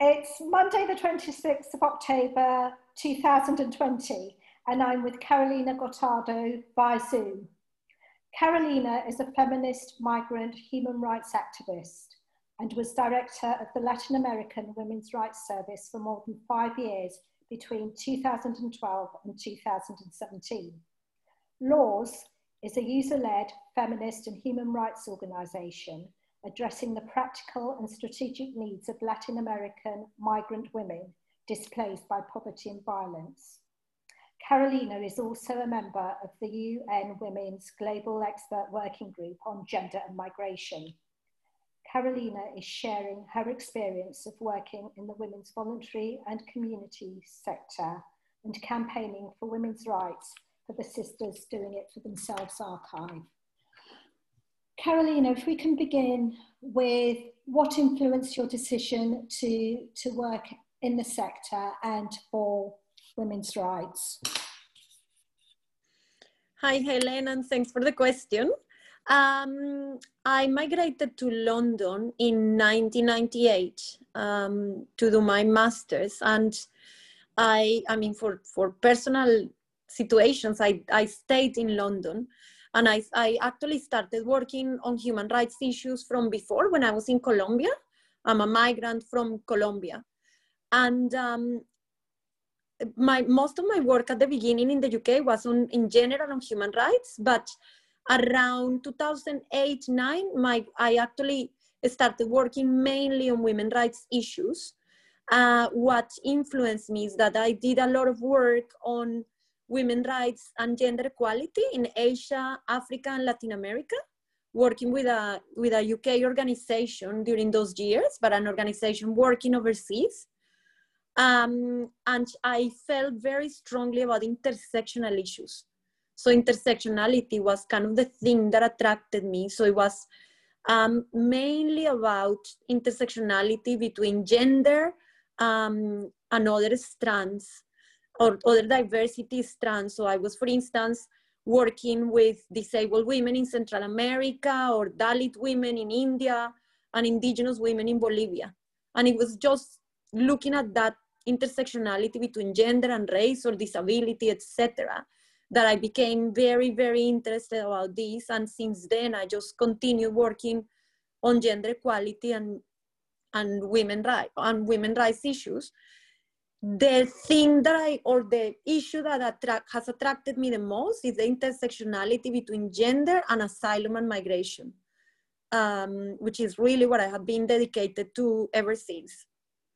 It's Monday the 26th of October 2020 and I'm with Carolina Gotardo via Zoom. Carolina is a feminist, migrant, human rights activist and was director of the Latin American Women's Rights Service for more than 5 years between 2012 and 2017. Laws is a user-led feminist and human rights organisation addressing the practical and strategic needs of Latin American migrant women displaced by poverty and violence. Carolina is also a member of the UN Women's Global Expert Working Group on Gender and Migration. Carolina is sharing her experience of working in the women's voluntary and community sector and campaigning for women's rights for the Sisters Doing It For Themselves archive. Carolina, if we can begin with what influenced your decision to work in the sector and for women's rights? Hi, Helen, and thanks for the question. I migrated to London in 1998 to do my master's, and I mean, for personal situations, I stayed in London. And I actually started working on human rights issues from before when I was in Colombia. I'm a migrant from Colombia. And most of my work at the beginning in the UK was in general on human rights, but around 2008-09, I actually started working mainly on women's rights issues. What influenced me is that I did a lot of work on women's rights and gender equality in Asia, Africa, and Latin America, working with a UK organization during those years, but an organization working overseas. And I felt very strongly about intersectional issues. So intersectionality was kind of the thing that attracted me. So it was mainly about intersectionality between gender and other strands, or other diversity strands. So I was, for instance, working with disabled women in Central America, or Dalit women in India, and indigenous women in Bolivia. And it was just looking at that intersectionality between gender and race or disability, etc., that I became very, very interested about this. And since then, I just continued working on gender equality and women's rights issues. The thing that the issue that has attracted me the most is the intersectionality between gender and asylum and migration, which is really what I have been dedicated to ever since.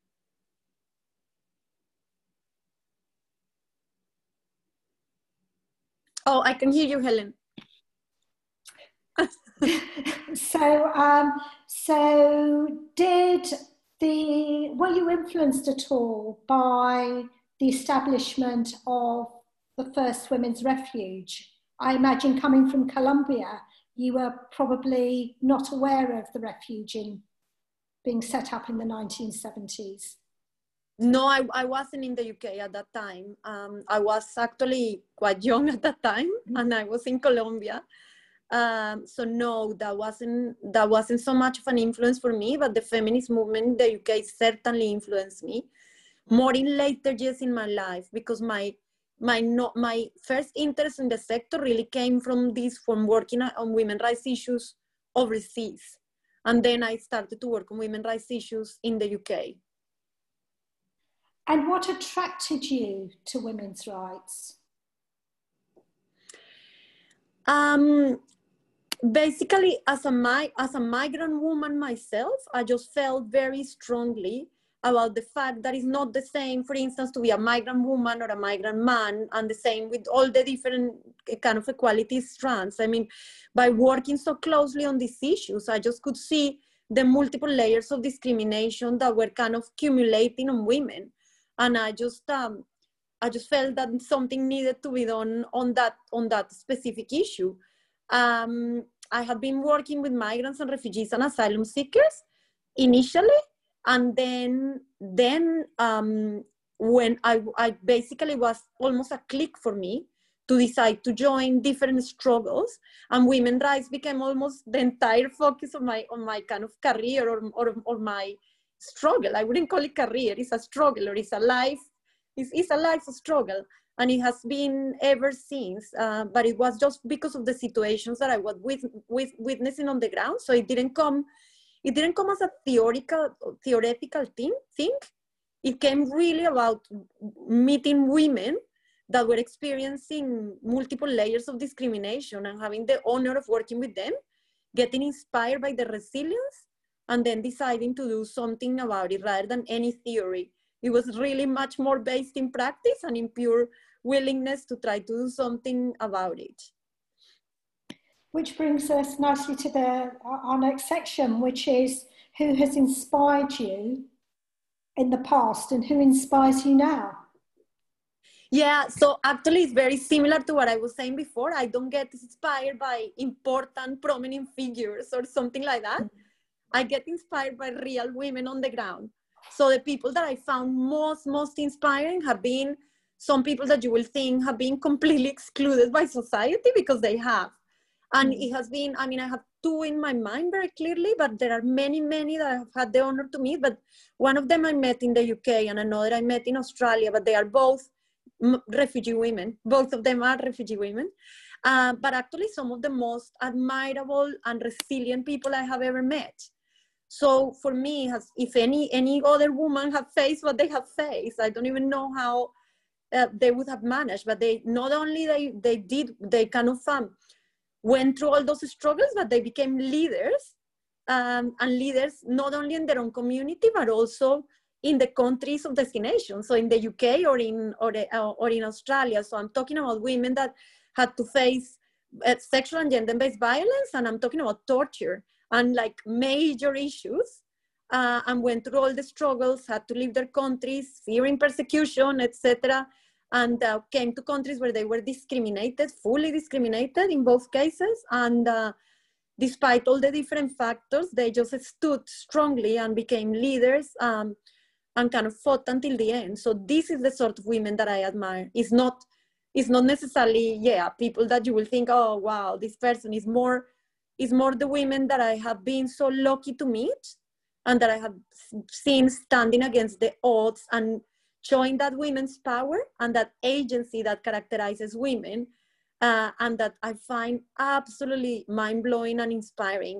Oh, I can hear you, Helen. Were you influenced at all by the establishment of the first women's refuge? I imagine coming from Colombia, you were probably not aware of the refuge being set up in the 1970s. No, I wasn't in the UK at that time. I was actually quite young at that time, and I was in Colombia. So no, that wasn't so much of an influence for me, but the feminist movement in the UK certainly influenced me more in later years in my life, because my first interest in the sector really came from working on women's rights issues overseas. And then I started to work on women's rights issues in the UK. And what attracted you to women's rights? Basically, as a migrant woman myself, I just felt very strongly about the fact that it's not the same, for instance, to be a migrant woman or a migrant man, and the same with all the different kind of equality strands. I mean, by working so closely on these issues, I just could see the multiple layers of discrimination that were kind of accumulating on women. And I just felt that something needed to be done on that specific issue. I had been working with migrants and refugees and asylum seekers initially, and then when I basically was almost a click for me to decide to join different struggles, and women's rights became almost the entire focus of my kind of career or my struggle. I wouldn't call it career. It's a struggle, or it's a life. It's a life struggle, and it has been ever since. But it was just because of the situations that I was witnessing on the ground. So it didn't come as a theoretical thing. It came really about meeting women that were experiencing multiple layers of discrimination and having the honor of working with them, getting inspired by their resilience, and then deciding to do something about it rather than any theory. It was really much more based in practice and in pure willingness to try to do something about it. Which brings us nicely to our next section, which is who has inspired you in the past and who inspires you now? Yeah, so actually it's very similar to what I was saying before. I don't get inspired by important, prominent figures or something like that. I get inspired by real women on the ground. So the people that I found most inspiring have been some people that you will think have been completely excluded by society, because they have. And it has been, I mean, I have two in my mind very clearly, but there are many that I have had the honor to meet. But one of them I met in the UK and another I met in Australia, but they are both refugee women. Both of them are refugee women. But actually some of the most admirable and resilient people I have ever met. So for me, if any other woman have faced what they have faced, I don't even know how they would have managed. But they not only they kind of went through all those struggles, but they became leaders, and leaders not only in their own community, but also in the countries of destination. So in the UK or in Australia. So I'm talking about women that had to face sexual and gender-based violence, and I'm talking about torture and like major issues, and went through all the struggles, had to leave their countries, fearing persecution, etc., and came to countries where they were discriminated, fully discriminated in both cases. And despite all the different factors, they just stood strongly and became leaders, and kind of fought until the end. So this is the sort of women that I admire. It's not necessarily, people that you will think, oh, wow, this person is more the women that I have been so lucky to meet and that I have seen standing against the odds and showing that women's power and that agency that characterizes women, and that I find absolutely mind-blowing and inspiring.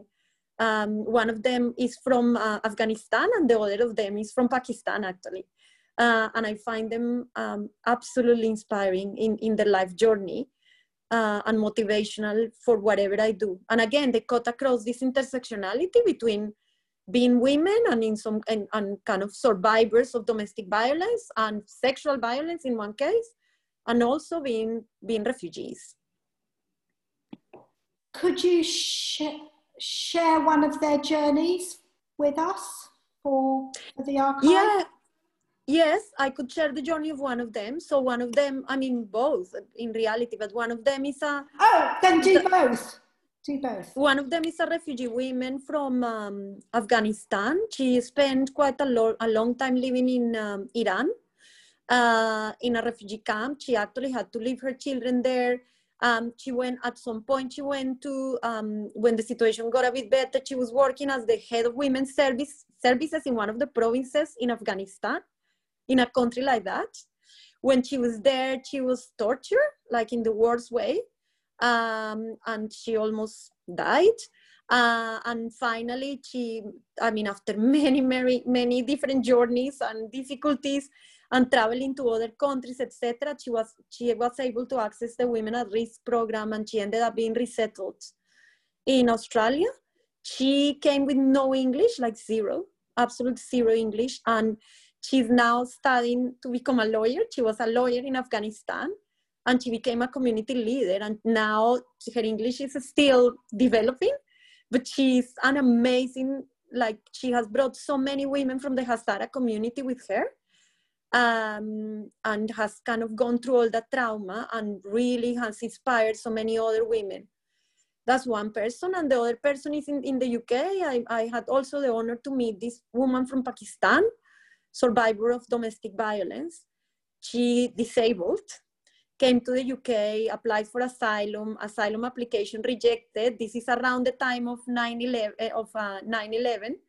One of them is from Afghanistan, and the other of them is from Pakistan, actually. And I find them absolutely inspiring in their life journey, and motivational for whatever I do. And again, they cut across this intersectionality between being women and kind of survivors of domestic violence and sexual violence in one case, and also being refugees. Could you share one of their journeys with us for the archive? Yeah. Yes, I could share the journey of one of them. So one of them, I mean, both in reality, but one of them is then do both. Do both. One of them is a refugee woman from Afghanistan. She spent quite a long time living in Iran, in a refugee camp. She actually had to leave her children there. At some point, she went to, when the situation got a bit better, she was working as the head of women's services in one of the provinces in Afghanistan, in a country like that. When she was there, she was tortured, like in the worst way. And she almost died. And finally, after many different journeys and difficulties and traveling to other countries, etc., she was able to access the Women at Risk program, and she ended up being resettled in Australia. She came with no English, like zero, absolute zero English, and she's now studying to become a lawyer. She was a lawyer in Afghanistan, and she became a community leader. And now her English is still developing, but she's an amazing, she has brought so many women from the Hazara community with her, and has kind of gone through all that trauma and really has inspired so many other women. That's one person. And the other person is in the UK. I had also the honor to meet this woman from Pakistan, survivor of domestic violence. She disabled, came to the UK, applied for asylum application rejected. This is around the time of 9/11.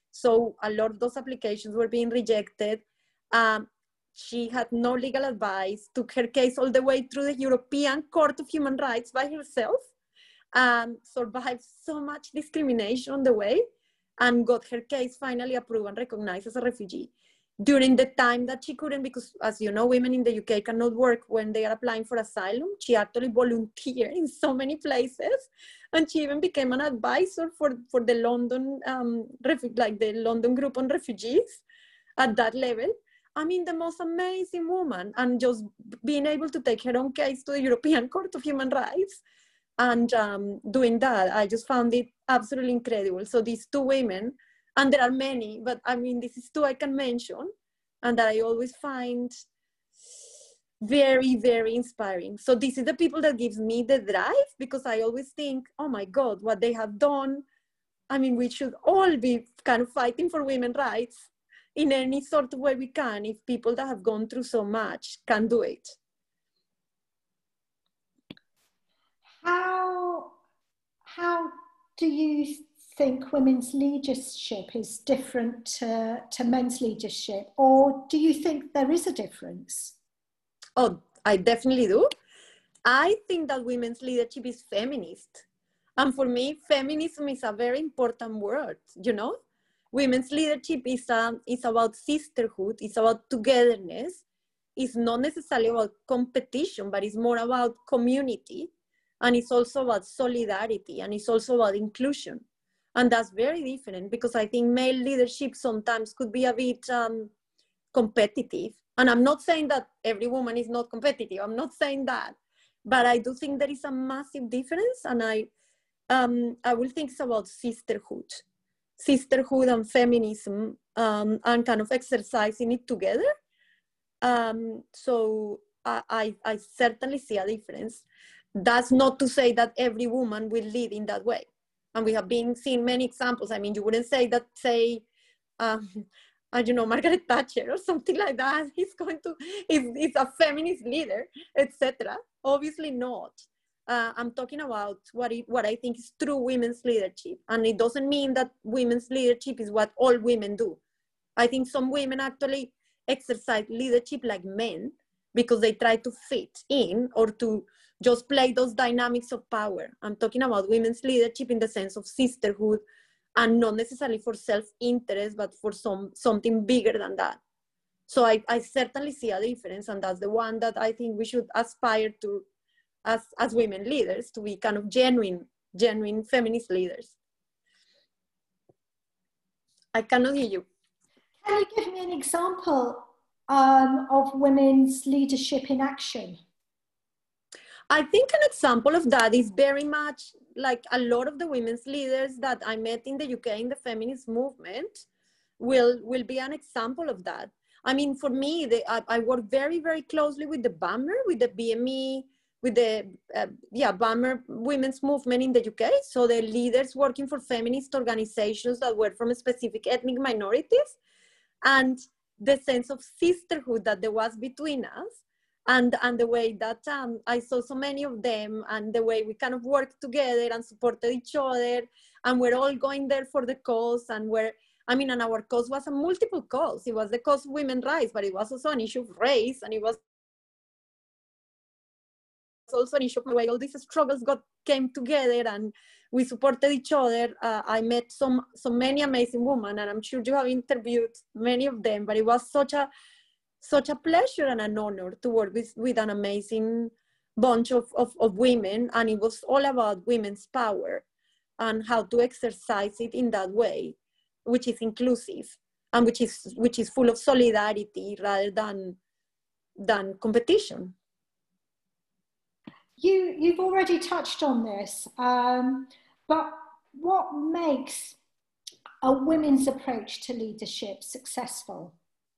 So a lot of those applications were being rejected. She had no legal advice, took her case all the way through the European Court of Human Rights by herself, survived so much discrimination on the way, and got her case finally approved and recognized as a refugee. During the time that she couldn't, because as you know, women in the UK cannot work when they are applying for asylum, she actually volunteered in so many places, and she even became an advisor for the London, like the London group on refugees at that level. I mean, the most amazing woman, and just being able to take her own case to the European Court of Human Rights and doing that, I just found it absolutely incredible. So these two women, and there are many, but I mean, this is two I can mention and that I always find very, very inspiring. So this is the people that gives me the drive, because I always think, oh my God, what they have done. I mean, we should all be kind of fighting for women's rights in any sort of way we can, if people that have gone through so much can do it. How do you think women's leadership is different to men's leadership, or do you think there is a difference? Oh, I definitely do. I think that women's leadership is feminist. And for me, feminism is a very important word, you know? Women's leadership is about sisterhood, it's about togetherness. It's not necessarily about competition, but it's more about community. And it's also about solidarity, and it's also about inclusion. And that's very different, because I think male leadership sometimes could be a bit competitive. And I'm not saying that every woman is not competitive. I'm not saying that. But I do think there is a massive difference. And I will think it's about sisterhood and feminism, and kind of exercising it together. So I certainly see a difference. That's not to say that every woman will lead in that way. And we have been seeing many examples. I mean, you wouldn't say that, say, I don't know, Margaret Thatcher or something like that is a feminist leader, etc. Obviously not. I'm talking about what I think is true women's leadership. And it doesn't mean that women's leadership is what all women do. I think some women actually exercise leadership like men, because they try to fit in or to just play those dynamics of power. I'm talking about women's leadership in the sense of sisterhood, and not necessarily for self-interest, but for something bigger than that. So I certainly see a difference, and that's the one that I think we should aspire to as women leaders, to be kind of genuine feminist leaders. I cannot hear you. Can you give me an example of women's leadership in action? I think an example of that is very much like a lot of the women's leaders that I met in the UK in the feminist movement will be an example of that. I mean, for me, I work very, very closely with the BAMR, with the BME, with the BAMR women's movement in the UK. So the leaders working for feminist organizations that were from specific ethnic minorities, and the sense of sisterhood that there was between us. And the way that I saw so many of them, and the way we kind of worked together and supported each other, and we're all going there for the cause. And and our cause was a multiple cause. It was the cause of women's rights, but it was also an issue of race, and it was also an issue of the way all these struggles came together, and we supported each other. I met so many amazing women, and I'm sure you have interviewed many of them, but it was such a pleasure and an honor to work with an amazing bunch of women. And it was all about women's power and how to exercise it in that way, which is inclusive and which is full of solidarity rather than competition. You've already touched on this, but what makes a women's approach to leadership successful?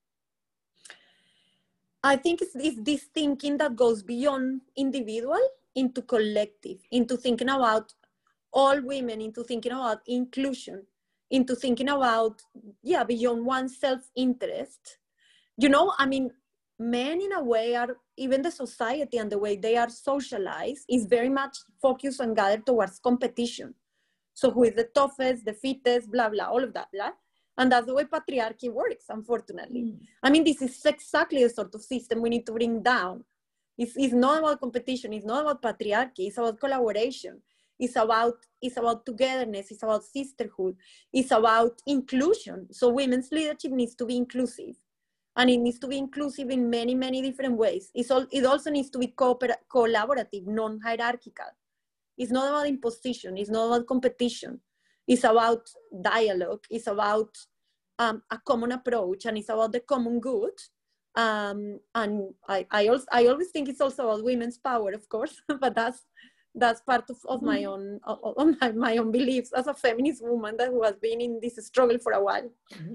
I think it's this thinking that goes beyond individual into collective, into thinking about all women, into thinking about inclusion, into thinking about, beyond one's self-interest. You know, I mean, men in a way are, even the society and the way they are socialized is very much focused and gathered towards competition. So who is the toughest, the fittest, blah, blah, all of that, blah. And that's the way patriarchy works, unfortunately. I mean, this is exactly the sort of system we need to bring down. It's not about competition. It's not about patriarchy. It's about collaboration. It's about togetherness. It's about sisterhood. It's about inclusion. So women's leadership needs to be inclusive. And it needs to be inclusive in many, many different ways. It also needs to be collaborative, non-hierarchical. It's not about imposition. It's not about competition. It's about dialogue. It's about a common approach, and it's about the common good. And I always think it's also about women's power, of course, but that's part of my own my own beliefs as a feminist woman that has been in this struggle for a while.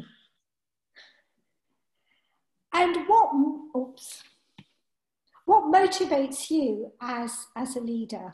And what motivates you as a leader?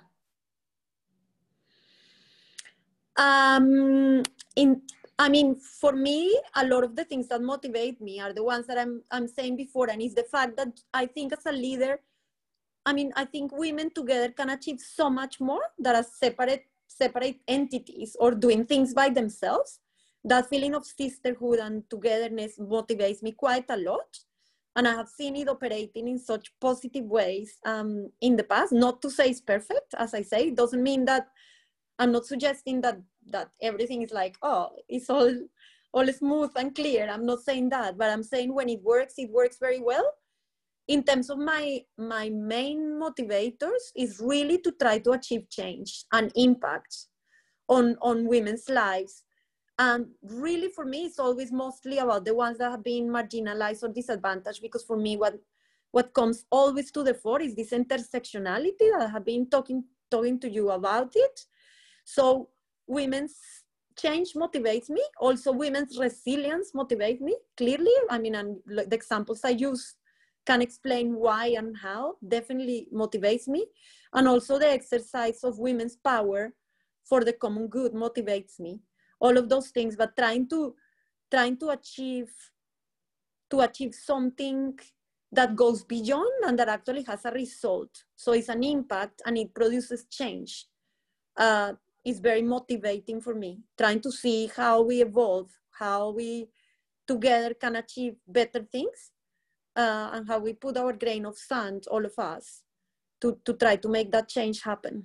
I mean, for me, a lot of the things that motivate me are the ones that I'm saying before, and it's the fact that I think as a leader, I mean, I think women together can achieve so much more than as separate entities or doing things by themselves. That feeling of sisterhood and togetherness motivates me quite a lot. And I have seen it operating in such positive ways in the past. Not to say it's perfect, as I say, it doesn't mean that I'm not suggesting that everything is like, oh, it's all smooth and clear. I'm not saying that, but I'm saying when it works very well. In terms of my main motivators is really to try to achieve change and impact on women's lives. And really for me, it's always mostly about the ones that have been marginalized or disadvantaged, because for me, what comes always to the fore is this intersectionality that I have been talking to you about it. So women's change motivates me. Also, women's resilience motivates me, clearly. I mean, and the examples I use can explain why and how, definitely motivates me. And also the exercise of women's power for the common good motivates me. All of those things, but trying to achieve something that goes beyond and that actually has a result. So it's an impact and it produces change. Is very motivating for me, trying to see how we evolve, how we together can achieve better things, and how we put our grain of sand, all of us, to try to make that change happen.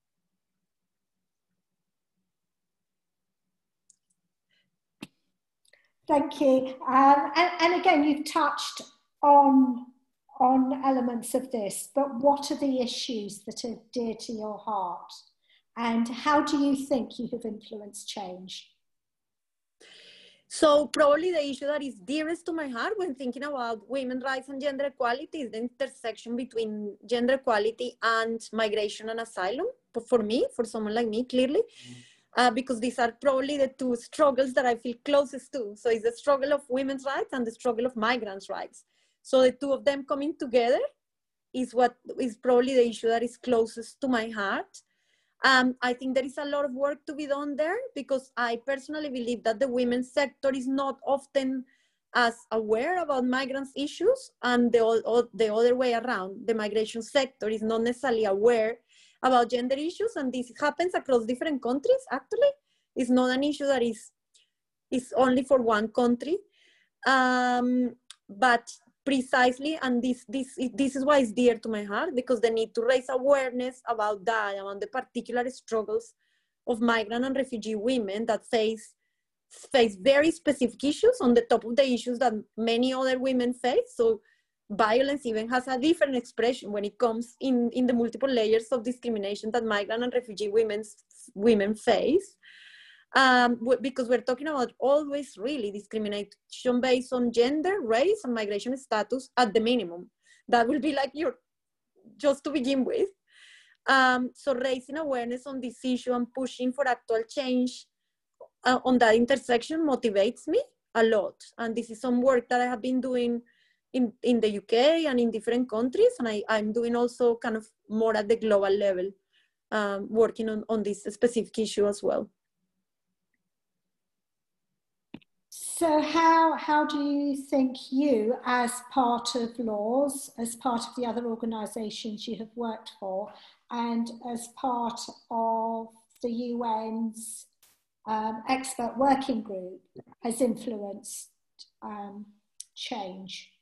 Thank you. And again, you've touched on elements of this, but what are the issues that are dear to your heart? And how do you think you have influenced change? So probably the issue that is dearest to my heart when thinking about women's rights and gender equality is the intersection between gender equality and migration and asylum. But for me, for someone like me, clearly, because these are probably the two struggles that I feel closest to. So it's the struggle of women's rights and the struggle of migrants' rights. So the two of them coming together is what is probably the issue that is closest to my heart. I think there is a lot of work to be done there, because I personally believe that the women's sector is not often as aware about migrants' issues, and the other way around. The migration sector is not necessarily aware about gender issues, and this happens across different countries, actually. It's not an issue that is only for one country. But precisely, and this is why it's dear to my heart, because the need to raise awareness about that, about the particular struggles of migrant and refugee women that face very specific issues on the top of the issues that many other women face. So violence even has a different expression when it comes in the multiple layers of discrimination that migrant and refugee women face. Because we're talking about always really discrimination based on gender, race, and migration status at the minimum. That will be like just to begin with. So raising awareness on this issue and pushing for actual change on that intersection motivates me a lot. And this is some work that I have been doing in the UK and in different countries. And I'm doing also kind of more at the global level, working on this specific issue as well. So how do you think you, as part of Laws, as part of the other organisations you have worked for, and as part of the UN's expert working group has influenced change?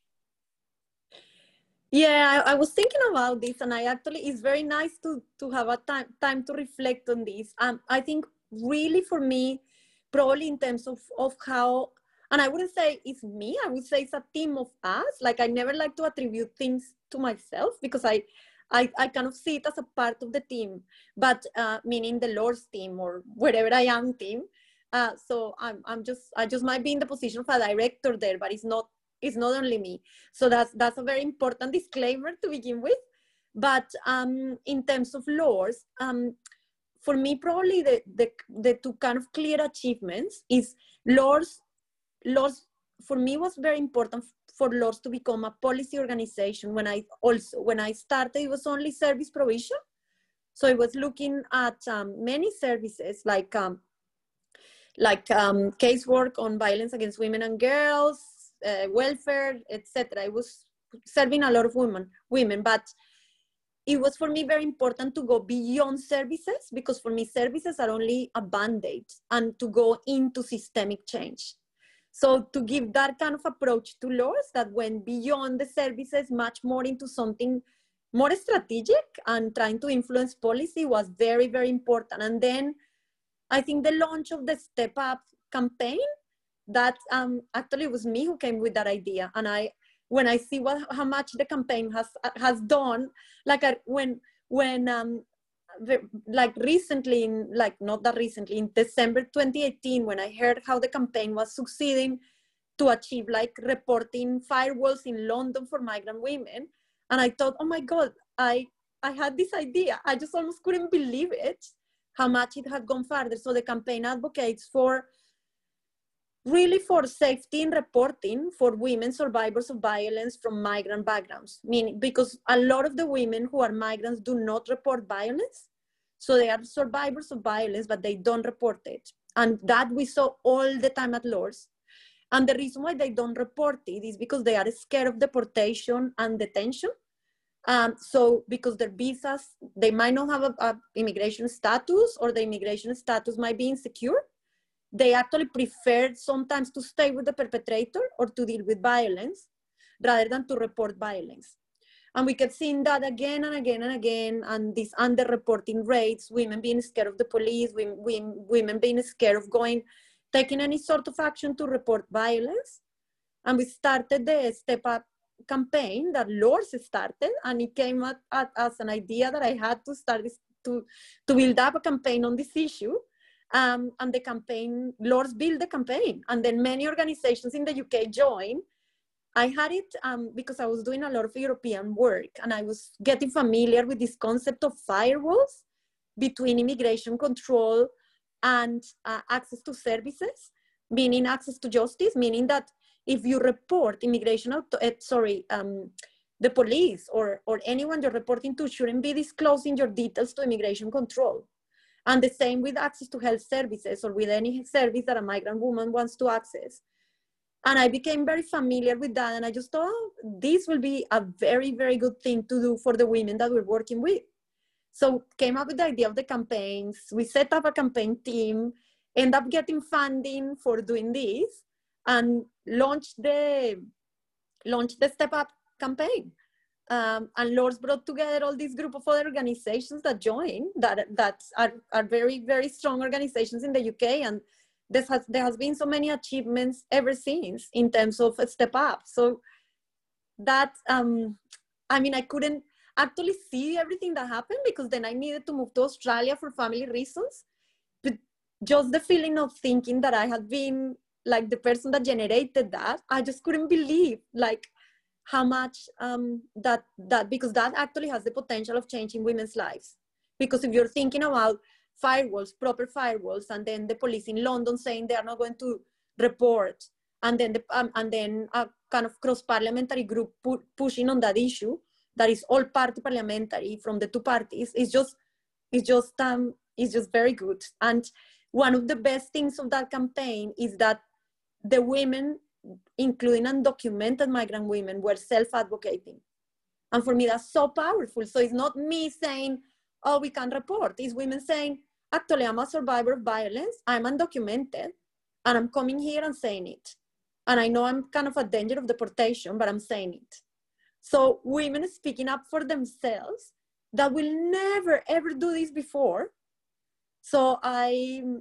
Yeah, I was thinking about this, and it's very nice to have a time to reflect on this. I think really for me, probably in terms of how, and I wouldn't say it's me, I would say it's a team of us. Like, I never like to attribute things to myself, because I kind of see it as a part of the team, but meaning the Lord's team, or wherever I am team. So I just might be in the position of a director there, but it's not only me. So that's a very important disclaimer to begin with. But in terms of laws, for me, probably the two kind of clear achievements is laws for me was very important for laws to become a policy organization. When I started, it was only service provision. So I was looking at many services like casework on violence against women and girls, welfare, etc. I was serving a lot of women, but it was for me very important to go beyond services, because for me services are only a band-aid, and to go into systemic change. So to give that kind of approach to laws that went beyond the services, much more into something more strategic and trying to influence policy, was very, very important. And then I think the launch of the Step Up campaign, that actually was me who came with that idea. And when I see how much the campaign has done, like recently, not that recently, in December 2018, when I heard how the campaign was succeeding to achieve like reporting firewalls in London for migrant women, and I thought, oh my God, I had this idea. I just almost couldn't believe it, how much it had gone further. So the campaign advocates really for safety in reporting for women survivors of violence from migrant backgrounds, meaning because a lot of the women who are migrants do not report violence. So they are survivors of violence, but they don't report it. And that we saw all the time at LORS. And the reason why they don't report it is because they are scared of deportation and detention. So because their visas, they might not have a immigration status, or the immigration status might be insecure. They actually prefer sometimes to stay with the perpetrator or to deal with violence rather than to report violence. And we kept seeing that again and again and again, and these underreporting rates, women being scared of the police, women being scared of taking any sort of action to report violence. And we started the Step Up campaign that LORS started, and it came as an idea that I had to start to build up a campaign on this issue. And the campaign, LORS built the campaign, and then many organizations in the UK joined. I had it because I was doing a lot of European work, and I was getting familiar with this concept of firewalls between immigration control and access to services, meaning access to justice, meaning that if you report the police or anyone you're reporting to shouldn't be disclosing your details to immigration control. And the same with access to health services, or with any service that a migrant woman wants to access. And I became very familiar with that, and I just thought, oh, this will be a very, very good thing to do for the women that we're working with. So came up with the idea of the campaigns. We set up a campaign team, end up getting funding for doing this, and launched the Step Up campaign. And LORS brought together all this group of other organizations that joined, that are very, very strong organizations in the UK. And there has been so many achievements ever since in terms of Step Up. So that, I couldn't actually see everything that happened, because then I needed to move to Australia for family reasons. But just the feeling of thinking that I had been like the person that generated that, I just couldn't believe how much because that actually has the potential of changing women's lives. Because if you're thinking about firewalls, proper firewalls, and then the police in London saying they are not going to report, and then a kind of cross-parliamentary group pushing on that issue, that is all party parliamentary from the two parties, it's just very good. And one of the best things of that campaign is that the women, including undocumented migrant women, were self-advocating. And for me, that's so powerful. So it's not me saying, oh, we can't report. It's women saying, actually, I'm a survivor of violence, I'm undocumented, and I'm coming here and saying it. And I know I'm kind of a danger of deportation, but I'm saying it. So women speaking up for themselves that will never, ever do this before. So I'm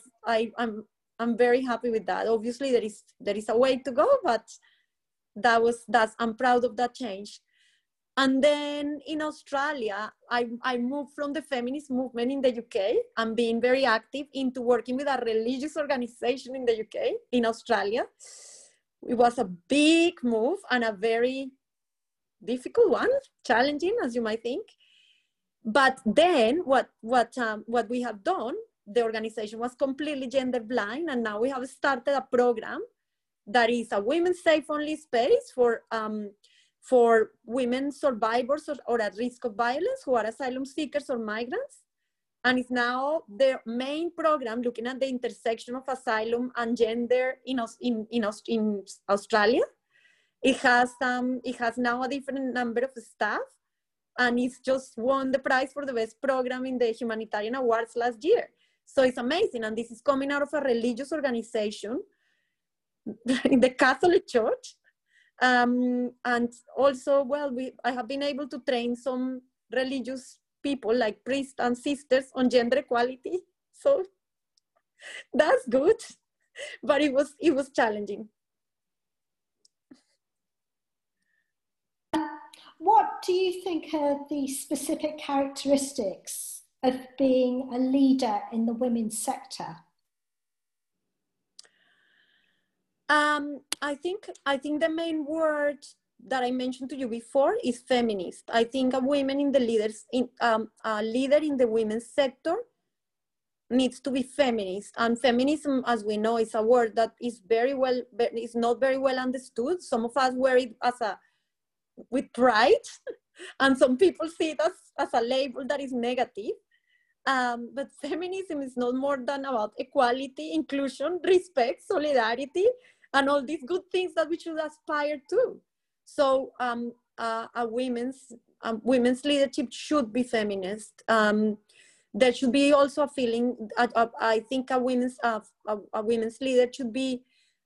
very happy with that. Obviously, there is a way to go, but I'm proud of that change. And then in Australia, I moved from the feminist movement in the UK and being very active into working with a religious organization in the UK, in Australia. It was a big move and a very difficult one, challenging, as you might think. But then what we have done, the organization was completely gender blind, and now we have started a program that is a women's safe only space for women survivors or at risk of violence who are asylum seekers or migrants. And it's now their main program looking at the intersection of asylum and gender in Australia. It has now a different number of staff, and it's just won the prize for the best program in the humanitarian awards last year. So it's amazing. And this is coming out of a religious organization in the Catholic Church. And also, well, I have been able to train some religious people like priests and sisters on gender equality. So that's good, but it was challenging. What do you think are the specific characteristics of being a leader in the women's sector? I think the main word that I mentioned to you before is feminist. I think a leader in the women's sector needs to be feminist. And feminism, as we know, is a word that is not very well understood. Some of us wear it with pride, and some people see it as a label that is negative. But feminism is not more than about equality, inclusion, respect, solidarity, and all these good things that we should aspire to. So a women's leadership should be feminist. There should be also a feeling. I think a women's leader should be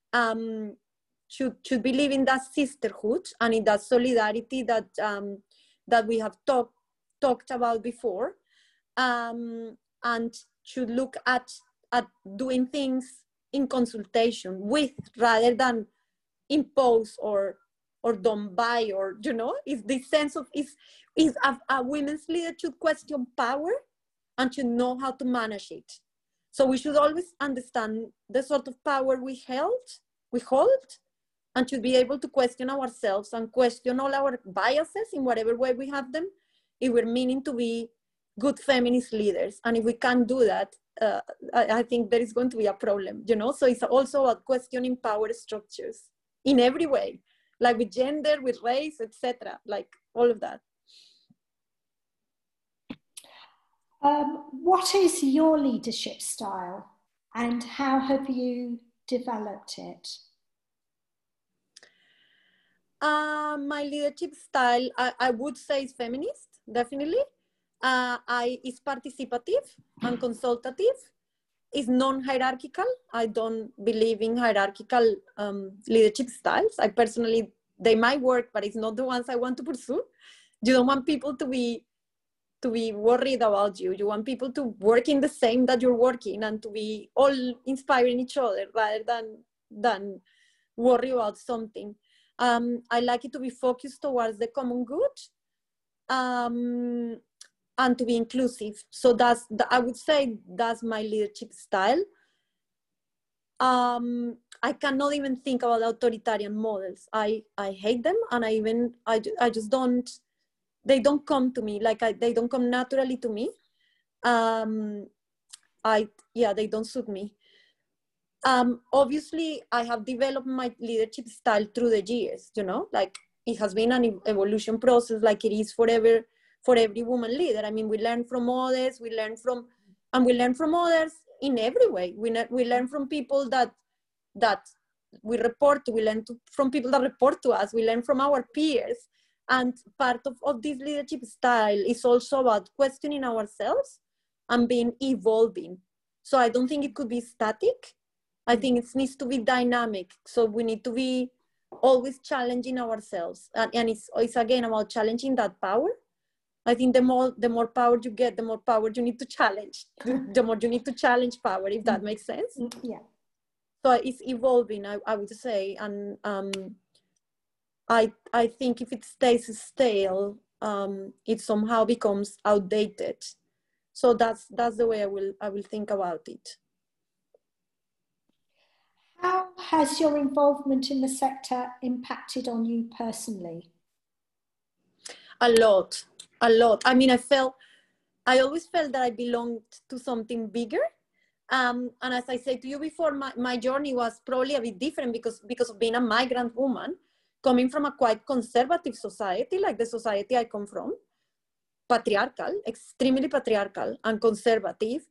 live that sisterhood and in that solidarity that we have talked about before, and should look at doing things in consultation with, rather than impose or done by, or is this sense of is a women's leader should question power and should know how to manage it. So we should always understand the sort of power we hold, and should be able to question ourselves and question all our biases in whatever way we have them, if we're meaning to be good feminist leaders. And if we can't do that, I think there is going to be a problem, So it's also about questioning power structures in every way, like with gender, with race, etc., like all of that. What is your leadership style, and how have you developed it? My leadership style, I would say, is feminist, definitely. It's participative and consultative. It's non-hierarchical. I don't believe in hierarchical leadership styles. I personally, they might work, but it's not the ones I want to pursue. You don't want people to be worried about you. You want people to work in the same that you're working, and to be all inspiring each other rather than worry about something. I like it to be focused towards the common good, and to be inclusive. So I would say that's my leadership style. I cannot even think about authoritarian models. I hate them, and I just don't. They don't come to me, they don't come naturally to me. They don't suit me. Obviously, I have developed my leadership style through the years, it has been an evolution process, like it is for every woman leader. I mean, we learn from others, we learn from others in every way. We learn from people that we report to, we learn from people that report to us, we learn from our peers. And part of this leadership style is also about questioning ourselves and being evolving. So I don't think it could be static. I think it needs to be dynamic. So we need to be always challenging ourselves. And it's again about challenging that power. I think the more power you get, the more power you need to challenge. The more you need to challenge power, if that makes sense. Yeah. So it's evolving, I would say. And I think if it stays stale, it somehow becomes outdated. So that's the way I will think about it. How has your involvement in the sector impacted on you personally? A lot. I mean, I always felt that I belonged to something bigger. And as I said to you before, my journey was probably a bit different because of being a migrant woman, coming from a quite conservative society, like the society I come from, patriarchal, extremely patriarchal and conservative.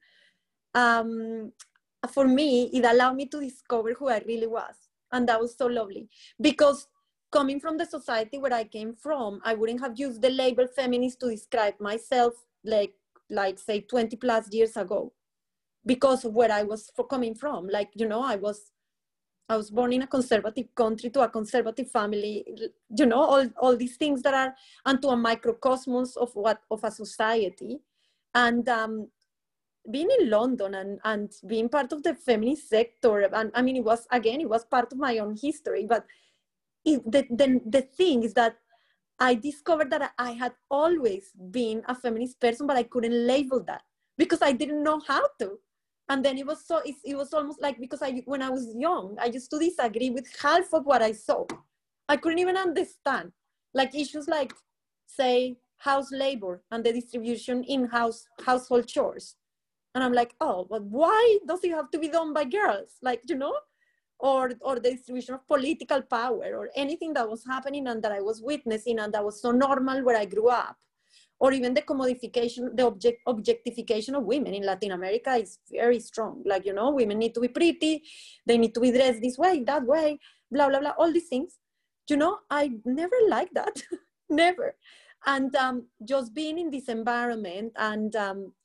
For me, it allowed me to discover who I really was. And that was so lovely. Because coming from the society where I came from, I wouldn't have used the label feminist to describe myself like say 20 plus years ago, because of where I was coming from. Like, you know, I was born in a conservative country, to a conservative family, you know, all these things that are, and to a microcosmos of a society. And being in London and being part of the feminist sector, and I mean, it was part of my own history, but the thing is that I discovered that I had always been a feminist person, but I couldn't label that because I didn't know how to. And then it was almost like, because when I was young, I used to disagree with half of what I saw. I couldn't even understand, like issues like, say, house labor and the distribution in household chores. And I'm like, oh, but why does it have to be done by girls? Like, you know, or the distribution of political power, or anything that was happening and that I was witnessing and that was so normal where I grew up. Or even the commodification, the objectification of women in Latin America is very strong. Like, you know, women need to be pretty, they need to be dressed this way, that way, blah, blah, blah, all these things. You know, I never liked that, never. And just being in this environment and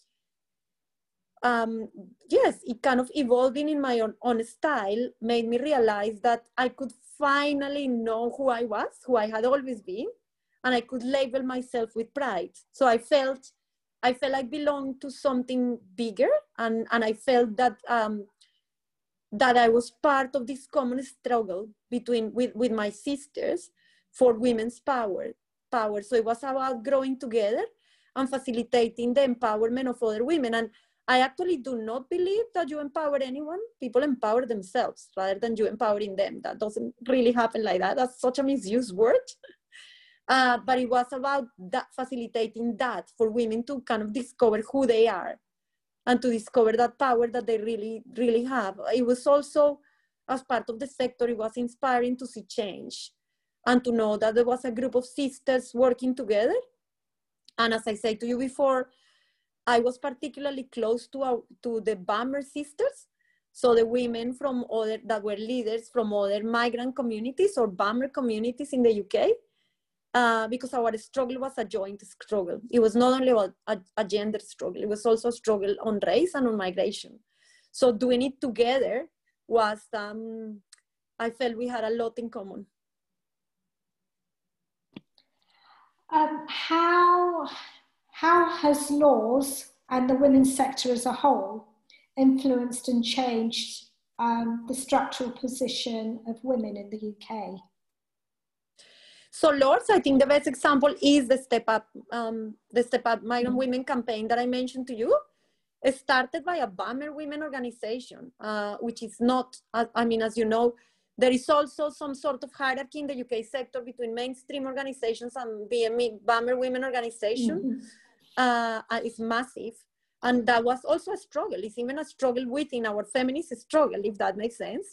yes, it kind of evolving in my own style made me realize that I could finally know who I was, who I had always been, and I could label myself with pride. So I felt I belonged to something bigger, and I felt that that I was part of this common struggle with my sisters for women's power. So it was about growing together and facilitating the empowerment of other women. And I actually do not believe that you empower anyone. People empower themselves rather than you empowering them. That doesn't really happen like that. That's such a misused word. But it was about that, facilitating that for women to kind of discover who they are and to discover that power that they really, really have. It was also, as part of the sector, it was inspiring to see change and to know that there was a group of sisters working together. And as I said to you before, I was particularly close to the Bammer sisters. So the women that were leaders from other migrant communities or Bammer communities in the UK, because our struggle was a joint struggle. It was not only about a gender struggle, it was also a struggle on race and on migration. So doing it together was, I felt we had a lot in common. How has laws and the women's sector as a whole influenced and changed the structural position of women in the UK? So Lords, I think the best example is the Step Up Migrant Women campaign that I mentioned to you. It started by a Bammer women organization, which is not, I mean, as you know, there is also some sort of hierarchy in the UK sector between mainstream organizations and Bammer women organization. It's massive. And that was also a struggle. It's even a struggle within our feminist struggle, if that makes sense.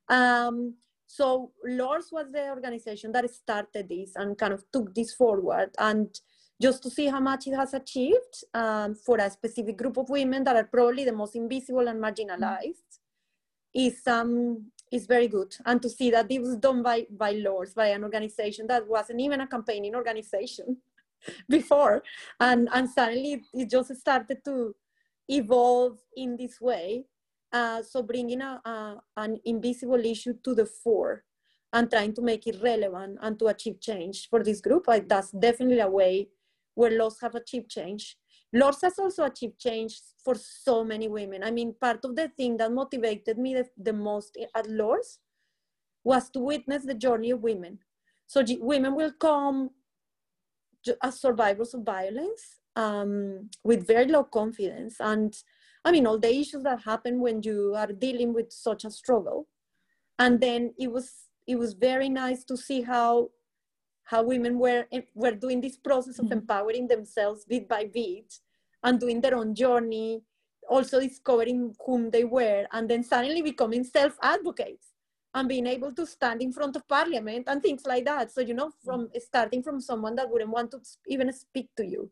So Lords was the organization that started this and kind of took this forward. And just to see how much it has achieved for a specific group of women that are probably the most invisible and marginalized is very good. And to see that it was done by Lords, by an organization that wasn't even a campaigning organization before. And suddenly it just started to evolve in this way. So bringing an invisible issue to the fore and trying to make it relevant and to achieve change for this group, that's definitely a way where laws have achieved change. Laws has also achieved change for so many women. I mean, part of the thing that motivated me the most at laws was to witness the journey of women. So women will come as survivors of violence with very low confidence. And I mean, all the issues that happen when you are dealing with such a struggle. And then it was very nice to see how women were doing this process of empowering themselves bit by bit and doing their own journey, also discovering whom they were, and then suddenly becoming self-advocates and being able to stand in front of parliament and things like that. So, you know, from starting from someone that wouldn't want to even speak to you,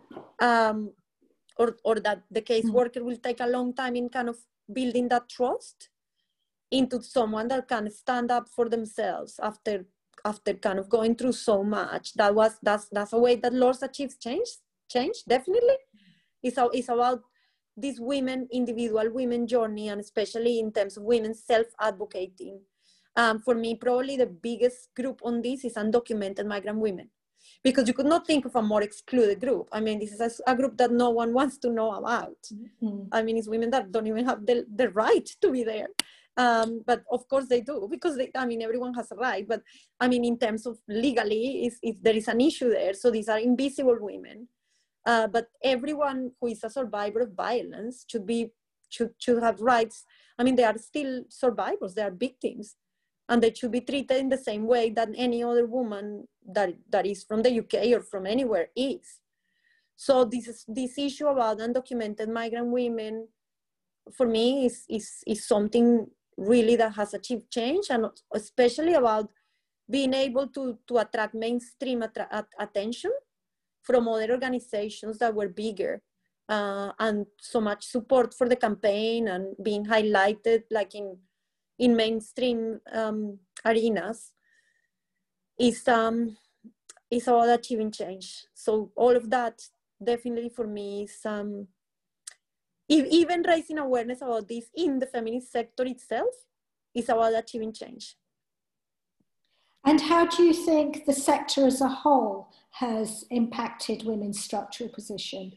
or that the caseworker will take a long time in kind of building that trust into someone that can stand up for themselves after kind of going through so much. That's a way that laws achieves change, definitely. It's about this individual women journey, and especially in terms of women self-advocating. For me, probably the biggest group on this is undocumented migrant women, because you could not think of a more excluded group. I mean, this is a group that no one wants to know about. I mean, it's women that don't even have the right to be there. But of course they do, because everyone has a right. But I mean, in terms of legally, there is an issue there. So these are invisible women. But everyone who is a survivor of violence should have rights. I mean, they are still survivors, they are victims, and they should be treated in the same way that any other woman that is from the UK or from anywhere is. So this issue about undocumented migrant women, for me, is something really that has achieved change, and especially about being able to attract mainstream attention from other organizations that were bigger, and so much support for the campaign and being highlighted like in mainstream arenas is about achieving change. So all of that definitely for me is even raising awareness about this in the feminist sector itself is about achieving change. And how do you think the sector as a whole has impacted women's structural position?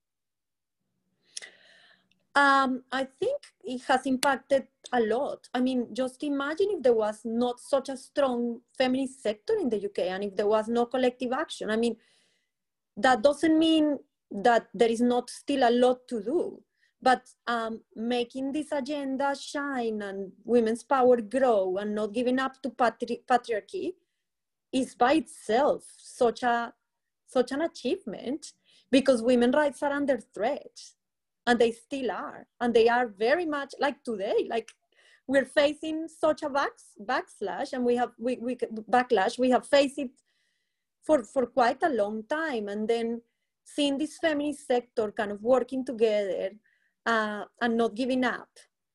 I think it has impacted a lot. I mean, just imagine if there was not such a strong feminist sector in the UK, and if there was no collective action. I mean, that doesn't mean that there is not still a lot to do, but making this agenda shine and women's power grow and not giving up to patriarchy is by itself such an achievement, because women's rights are under threat, and they still are, and they are very much like today. Like, we're facing such a backslash, and we have faced it for quite a long time. And then seeing this feminist sector kind of working together and not giving up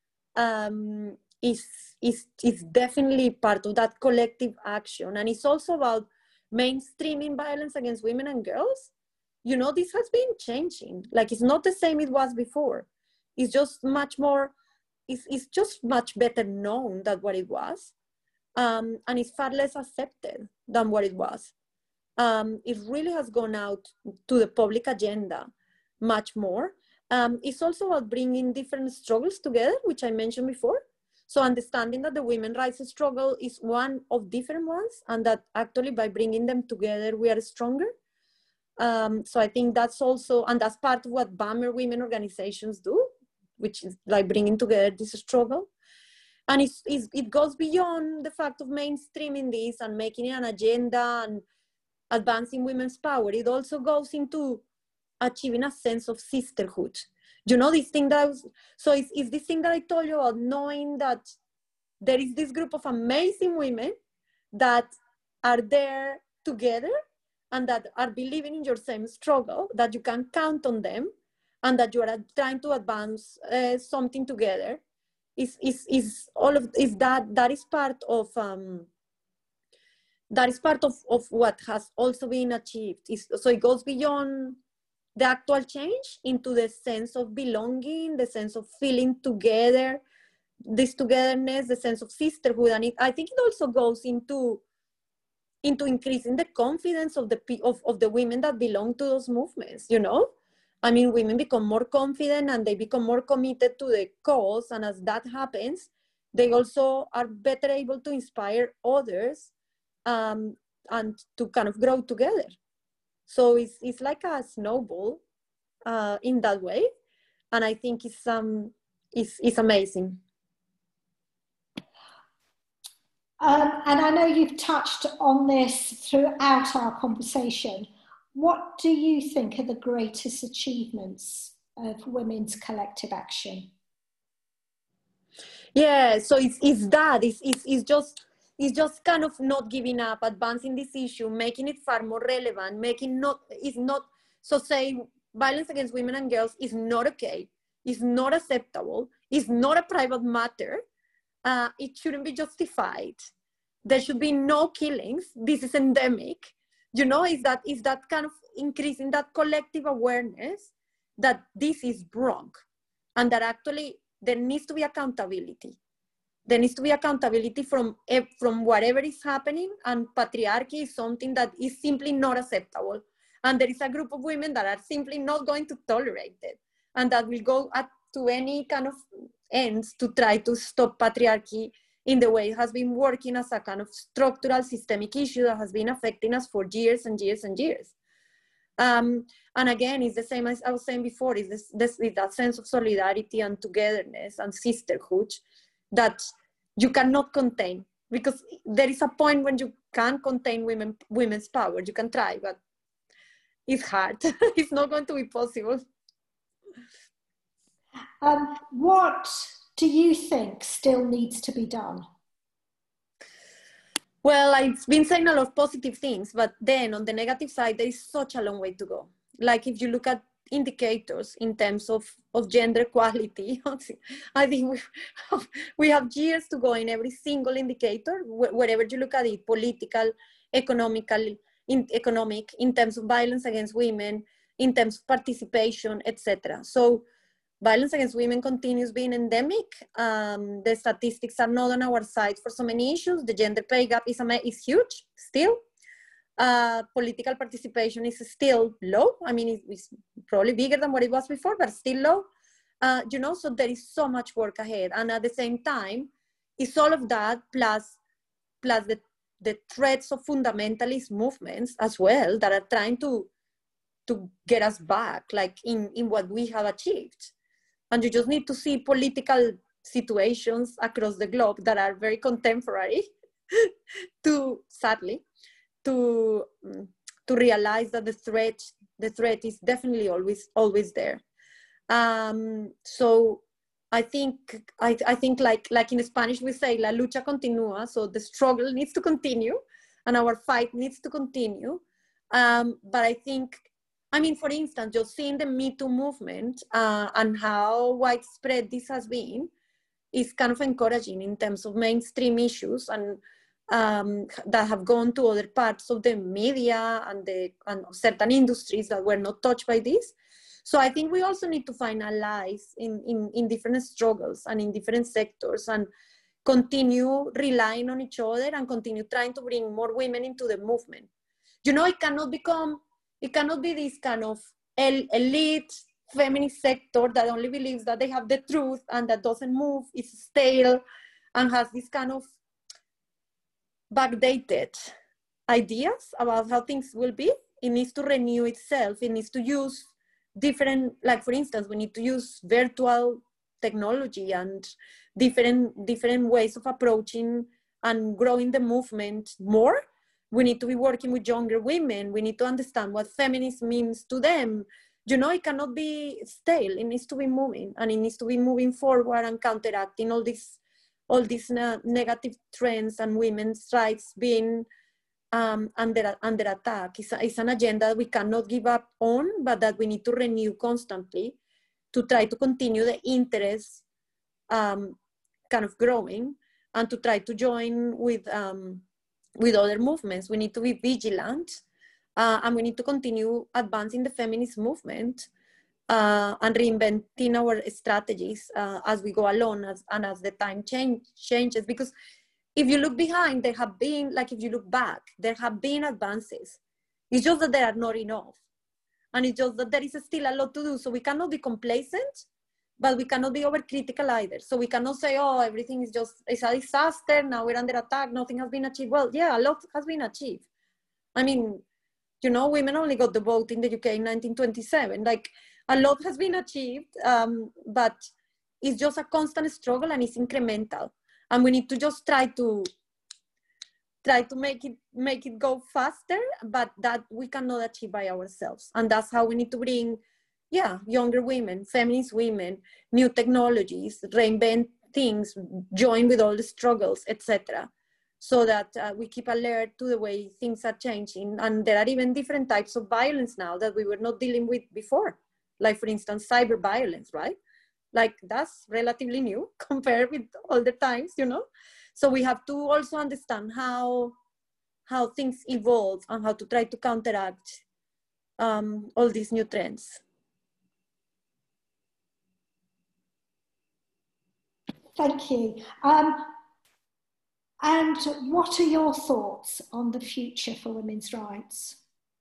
is definitely part of that collective action. And it's also about mainstreaming violence against women and girls. You know, this has been changing. Like, it's not the same it was before. It's just much more, it's just much better known than what it was. And it's far less accepted than what it was. It really has gone out to the public agenda much more. It's also about bringing different struggles together, which I mentioned before. So understanding that the women's rights struggle is one of different ones, and that actually by bringing them together, we are stronger. So I think that's also, and that's part of what BAMR women organizations do, which is like bringing together this struggle. And it goes beyond the fact of mainstreaming this and making it an agenda and advancing women's power. It also goes into achieving a sense of sisterhood. You know, this thing that it's this thing that I told you about, knowing that there is this group of amazing women that are there together and that are believing in your same struggle, that you can count on them, and that you are trying to advance something together. That is part of what has also been achieved. So it goes beyond the actual change into the sense of belonging, the sense of feeling together, this togetherness, the sense of sisterhood. And I think it also goes into increasing the confidence of the women that belong to those movements, you know? I mean, women become more confident and they become more committed to the cause. And as that happens, they also are better able to inspire others and to kind of grow together. So it's like a snowball in that way. And I think it's amazing. And I know you've touched on this throughout our conversation. What do you think are the greatest achievements of women's collective action? Yeah, so it's just kind of not giving up, advancing this issue, making it far more relevant, so say violence against women and girls is not okay, it's not acceptable, it's not a private matter. It shouldn't be justified. There should be no killings. This is endemic. You know, is that kind of increasing that collective awareness that this is wrong and that actually there needs to be accountability. There needs to be accountability from whatever is happening, and patriarchy is something that is simply not acceptable. And there is a group of women that are simply not going to tolerate it, and that will go to any kind of ends to try to stop patriarchy in the way it has been working as a kind of structural systemic issue that has been affecting us for years and years and years. And again, it's the same as I was saying before, is that sense of solidarity and togetherness and sisterhood that you cannot contain, because there is a point when you can't contain women's power. You can try, but it's hard. It's not going to be possible. What do you think still needs to be done? Well, I've been saying a lot of positive things, but then on the negative side, there is such a long way to go. Like if you look at indicators in terms of gender equality, I think we have years to go in every single indicator, wherever you look at it, political, economic, in terms of violence against women, in terms of participation, etc. So violence against women continues being endemic. The statistics are not on our side for so many issues. The gender pay gap is huge still. Political participation is still low. I mean, it's probably bigger than what it was before, but still low. You know, so there is so much work ahead. And at the same time, it's all of that plus the threats of fundamentalist movements as well that are trying to get us back, like in what we have achieved. And you just need to see political situations across the globe that are very contemporary sadly, to realize that the threat is definitely always there. So I think like in Spanish we say la lucha continúa, so the struggle needs to continue and our fight needs to continue. But I think, I mean, for instance, just seeing the Me Too movement and how widespread this has been is kind of encouraging in terms of mainstream issues and that have gone to other parts of the media and certain industries that were not touched by this. So I think we also need to find allies in different struggles and in different sectors and continue relying on each other and continue trying to bring more women into the movement. You know, it cannot be this kind of elite feminist sector that only believes that they have the truth and that doesn't move, is stale, and has this kind of backdated ideas about how things will be. It needs to renew itself. It needs to use different, like for instance, we need to use virtual technology and different ways of approaching and growing the movement more. We need to be working with younger women. We need to understand what feminism means to them. You know, it cannot be stale. It needs to be moving, and it needs to be moving forward and counteracting all these negative trends and women's rights being under attack. It's an agenda that we cannot give up on, but that we need to renew constantly to try to continue the interest kind of growing and to try to join with other movements. We need to be vigilant And we need to continue advancing the feminist movement and reinventing our strategies as we go along and as the time changes. Because if you look behind, there have been, like if you look back, there have been advances. It's just that they are not enough. And it's just that there is still a lot to do. So we cannot be complacent, but we cannot be overcritical either. So we cannot say, oh, everything is just, it's a disaster, now we're under attack, nothing has been achieved. Well, yeah, a lot has been achieved. I mean, you know, women only got the vote in the UK in 1927. Like, a lot has been achieved, but it's just a constant struggle and it's incremental. And we need to just try to make it go faster, but that we cannot achieve by ourselves. And that's how we need to bring, younger women, feminist women, new technologies, reinvent things, join with all the struggles, etc. So that we keep alert to the way things are changing. And there are even different types of violence now that we were not dealing with before. Like, for instance, cyber violence, right? Like, that's relatively new compared with all the times, you know? So we have to also understand how things evolve and how to try to counteract all these new trends. Thank you. And what are your thoughts on the future for women's rights?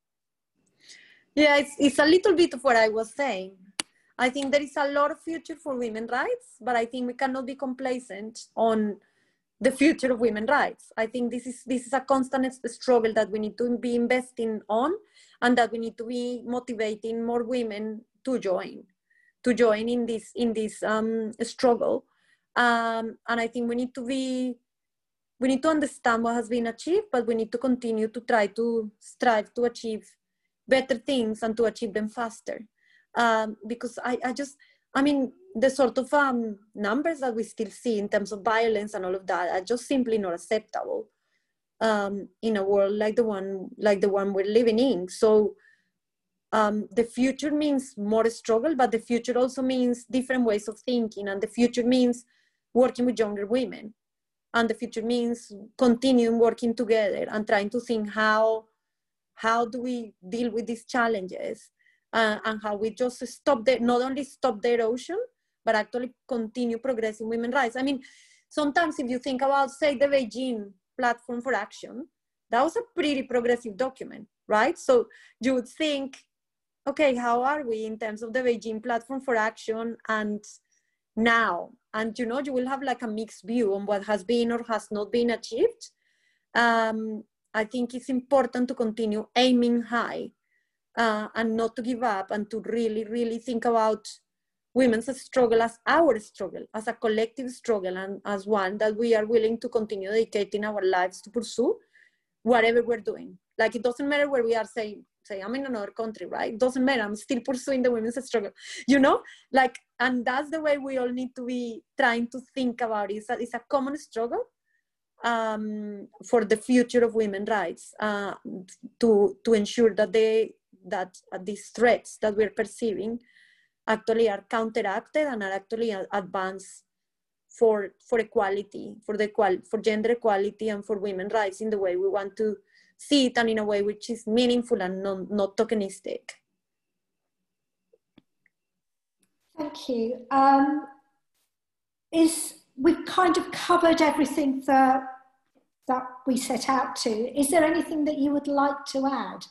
Yeah, it's a little bit of what I was saying. I think there is a lot of future for women's rights, but I think we cannot be complacent on the future of women's rights. I think this is a constant struggle that we need to be investing on, and that we need to be motivating more women to join in this struggle. And I think we need to understand what has been achieved, but we need to continue to try to strive to achieve better things and to achieve them faster. Because I mean, the sort of numbers that we still see in terms of violence and all of that are just simply not acceptable in a world like the one we're living in. So the future means more struggle, but the future also means different ways of thinking, and the future means working with younger women, and the future means continuing working together and trying to think how do we deal with these challenges, and how we just not only stop the erosion, but actually continue progressing women's rights. I mean, sometimes if you think about, say, the Beijing Platform for Action, that was a pretty progressive document, right? So you would think, okay, how are we in terms of the Beijing Platform for Action and now? And, you know, you will have like a mixed view on what has been or has not been achieved. I think it's important to continue aiming high and not to give up, and to really, really think about women's struggle as our struggle, as a collective struggle, and as one that we are willing to continue dedicating our lives to pursue whatever we're doing. Like, it doesn't matter where we are, say I'm in another country, right? It doesn't matter, I'm still pursuing the women's struggle, you know? Like, and that's the way we all need to be trying to think about it. It's a common struggle for the future of women's rights, to ensure that these threats that we're perceiving actually are counteracted and are actually advanced for equality, for gender equality, and for women's rights in the way we want to see it, and in a way which is meaningful and not tokenistic. Thank you. We've kind of covered everything that we set out to. Is there anything that you would like to add?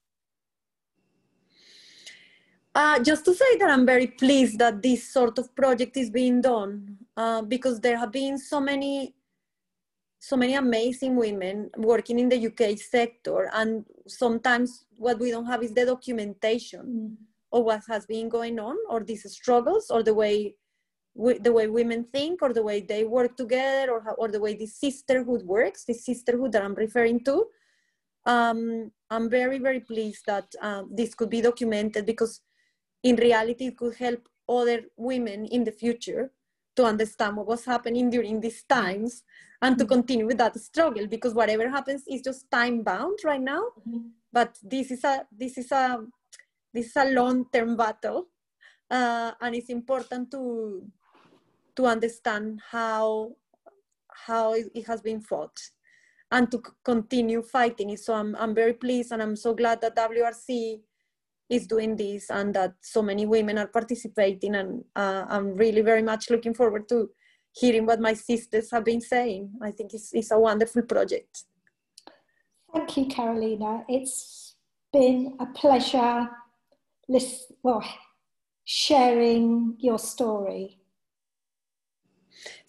Just to say that I'm very pleased that this sort of project is being done, because there have been so many amazing women working in the UK sector, and sometimes what we don't have is the documentation of what has been going on, or these struggles, or the way women think, or the way they work together, or the way this sisterhood works, this sisterhood that I'm referring to. I'm very, very pleased that this could be documented, because in reality, it could help other women in the future to understand what was happening during these times, and to continue with that struggle, because whatever happens is just time bound right now. But this is a long-term battle, and it's important to understand how it has been fought, and to continue fighting it. So I'm very pleased, and I'm so glad that WRC is doing this and that so many women are participating, and I'm really very much looking forward to hearing what my sisters have been saying. I think it's a wonderful project. Thank you, Carolina. It's been a pleasure sharing your story.